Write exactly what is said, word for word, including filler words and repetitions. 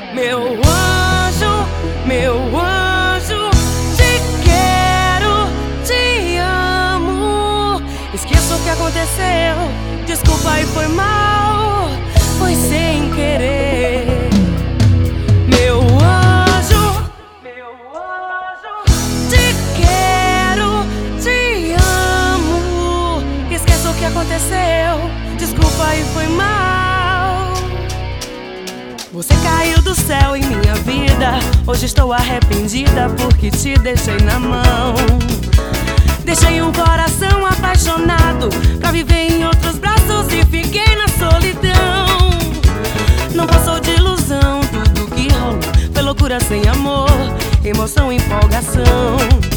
Meu anjo, meu anjo, te quero, te amo. Esqueça o que aconteceu, desculpa e foi mal, foi sem querer. Meu anjo, meu anjo, te quero, te amo. Esqueça o que aconteceu, desculpa e foi mal. Você caiu do céu em minha vida, hoje estou arrependida porque te deixei na mão. Deixei um coração apaixonado pra viver em outros braços e fiquei na solidão. Não passou de ilusão, tudo que rolou foi loucura sem amor, emoção e empolgação.